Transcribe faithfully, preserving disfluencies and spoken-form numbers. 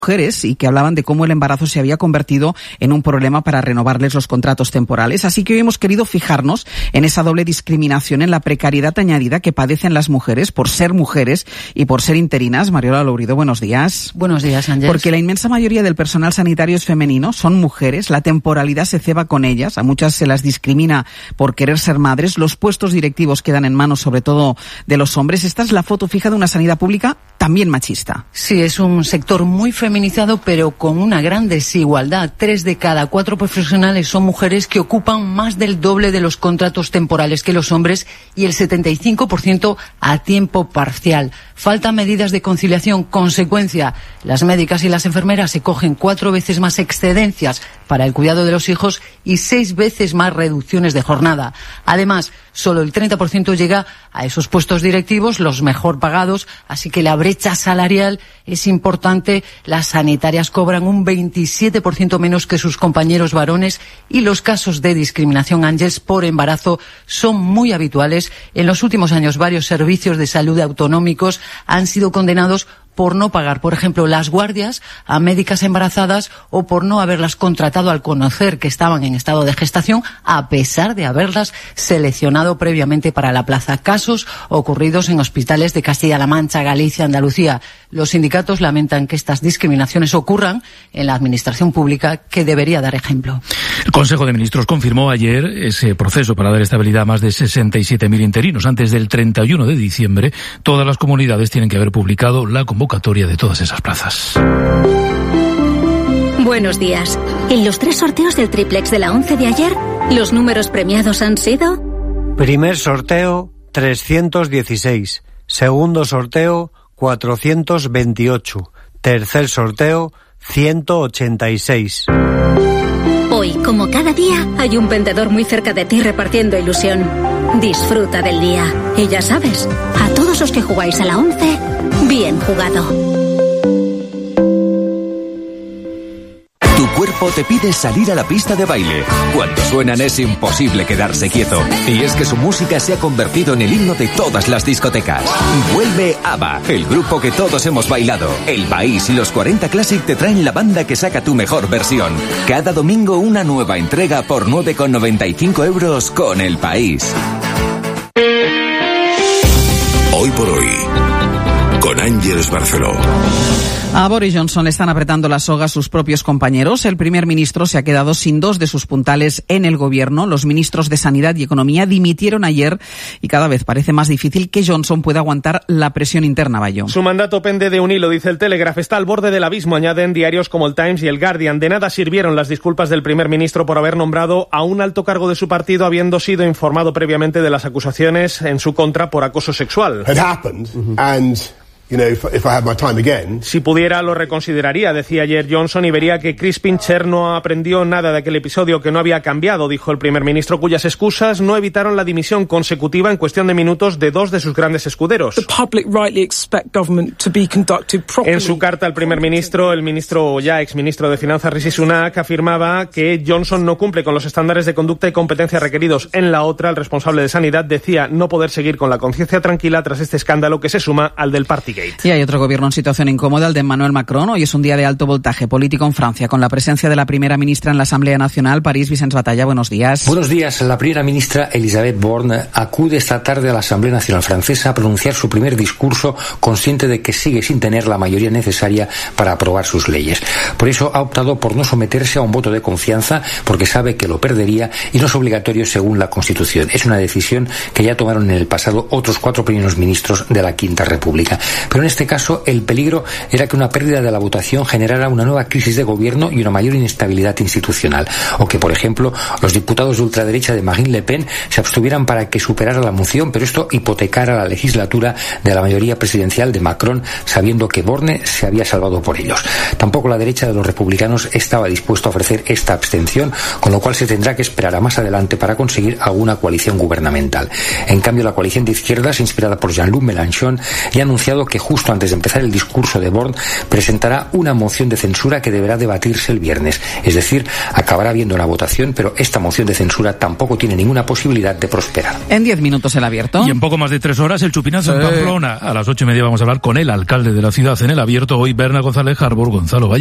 mujeres y que hablaban de cómo el embarazo se había convertido en un problema para renovarles los contratos temporales. Así que hoy hemos querido fijarnos en esa doble discriminación, en la precariedad añadida que padecen las mujeres por ser mujeres y por ser interinas. Mariola Lourido, buenos días. Buenos días, Ángel. Porque la inmensa mayoría del personal sanitario es femenino, son mujeres, la temporalidad se ceba con ellas, a muchas se las discrimina por querer ser madres, los puestos directivos quedan en manos sobre todo de los hombres. Esta es la foto fija de una sanidad pública también machista. Sí, es un sector muy feminizado, pero con una gran desigualdad. Tres de cada cuatro profesionales son mujeres que ocupan más del doble de los contratos temporales que los hombres y el setenta y cinco por ciento a tiempo parcial. Faltan medidas de conciliación. Consecuencia, las médicas y las enfermeras se cogen cuatro veces más excedencias para el cuidado de los hijos y seis veces más reducciones de jornada. Además, solo el treinta por ciento llega a esos puestos directivos, los mejor pagados, así que la brecha salarial es importante. Las sanitarias cobran un veintisiete por ciento menos que sus compañeros varones y los casos de discriminación, Ángeles, por embarazo son muy habituales. En los últimos años, varios servicios de salud autonómicos han sido condenados por no pagar, por ejemplo, las guardias a médicas embarazadas o por no haberlas contratado al conocer que estaban en estado de gestación, a pesar de haberlas seleccionado previamente para la plaza. Casos ocurridos en hospitales de Castilla-La Mancha, Galicia, Andalucía. Los sindicatos lamentan que estas discriminaciones ocurran en la administración pública, que debería dar ejemplo. El Consejo de Ministros confirmó ayer ese proceso para dar estabilidad a más de sesenta y siete mil interinos. Antes del treinta y uno de diciembre, todas las comunidades tienen que haber publicado la convocatoria de todas esas plazas. Buenos días. En los tres sorteos del triplex de la once de ayer, los números premiados han sido... Primer sorteo, trescientos dieciséis. Segundo sorteo, cuatrocientos veintiocho. Tercer sorteo, ciento ochenta y seis. Hoy, como cada día, hay un vendedor muy cerca de ti repartiendo ilusión. Disfruta del día. Y ya sabes, a todos los que jugáis a la once, bien jugado. Tu cuerpo te pide salir a la pista de baile. Cuando suenan es imposible quedarse quieto. Y es que su música se ha convertido en el himno de todas las discotecas. Vuelve ABBA, el grupo que todos hemos bailado. El País y los cuarenta Classic te traen la banda que saca tu mejor versión. Cada domingo una nueva entrega por nueve con noventa y cinco euros con El País. Hoy por hoy, con Ángeles Barceló. A Boris Johnson le están apretando la soga a sus propios compañeros. El primer ministro se ha quedado sin dos de sus puntales en el gobierno. Los ministros de Sanidad y Economía dimitieron ayer y cada vez parece más difícil que Johnson pueda aguantar la presión interna, Bayo. Su mandato pende de un hilo, dice el Telegraph. Está al borde del abismo, añaden diarios como el Times y el Guardian. De nada sirvieron las disculpas del primer ministro por haber nombrado a un alto cargo de su partido habiendo sido informado previamente de las acusaciones en su contra por acoso sexual. It happened, mm-hmm. and... You know, if, if I had my time again. Si pudiera lo reconsideraría, decía ayer Johnson, y vería que Chris Pincher no aprendió nada de aquel episodio, que no había cambiado, dijo el primer ministro, cuyas excusas no evitaron la dimisión consecutiva en cuestión de minutos de dos de sus grandes escuderos. The public rightly expect government to be conducted properly. En su carta al primer ministro, el ministro, ya exministro de Finanzas, Rishi Sunak, afirmaba que Johnson no cumple con los estándares de conducta y competencia requeridos. En la otra, el responsable de Sanidad decía no poder seguir con la conciencia tranquila tras este escándalo que se suma al del Partygate. Y hay otro gobierno en situación incómoda, el de Emmanuel Macron. Hoy es un día de alto voltaje político en Francia, con la presencia de la primera ministra en la Asamblea Nacional. París, Vicens Batalla, buenos días. Buenos días. La primera ministra Elisabeth Borne acude esta tarde a la Asamblea Nacional Francesa a pronunciar su primer discurso, consciente de que sigue sin tener la mayoría necesaria para aprobar sus leyes. Por eso ha optado por no someterse a un voto de confianza, porque sabe que lo perdería y no es obligatorio según la Constitución. Es una decisión que ya tomaron en el pasado otros cuatro primeros ministros de la Quinta República. Pero en este caso, el peligro era que una pérdida de la votación generara una nueva crisis de gobierno y una mayor inestabilidad institucional, o que, por ejemplo, los diputados de ultraderecha de Marine Le Pen se abstuvieran para que superara la moción, pero esto hipotecara la legislatura de la mayoría presidencial de Macron, sabiendo que Borne se había salvado por ellos. Tampoco la derecha de los republicanos estaba dispuesto a ofrecer esta abstención, con lo cual se tendrá que esperar a más adelante para conseguir alguna coalición gubernamental. En cambio, la coalición de izquierdas, inspirada por Jean-Luc Mélenchon, ya ha anunciado que justo antes de empezar el discurso de Born, presentará una moción de censura que deberá debatirse el viernes. Es decir, acabará habiendo una votación, pero esta moción de censura tampoco tiene ninguna posibilidad de prosperar. En diez minutos el Abierto. Y en poco más de tres horas el chupinazo sí. en Pamplona. A las ocho y media vamos a hablar con el alcalde de la ciudad en el Abierto. Hoy Berna González Harbour. Gonzalo Valle.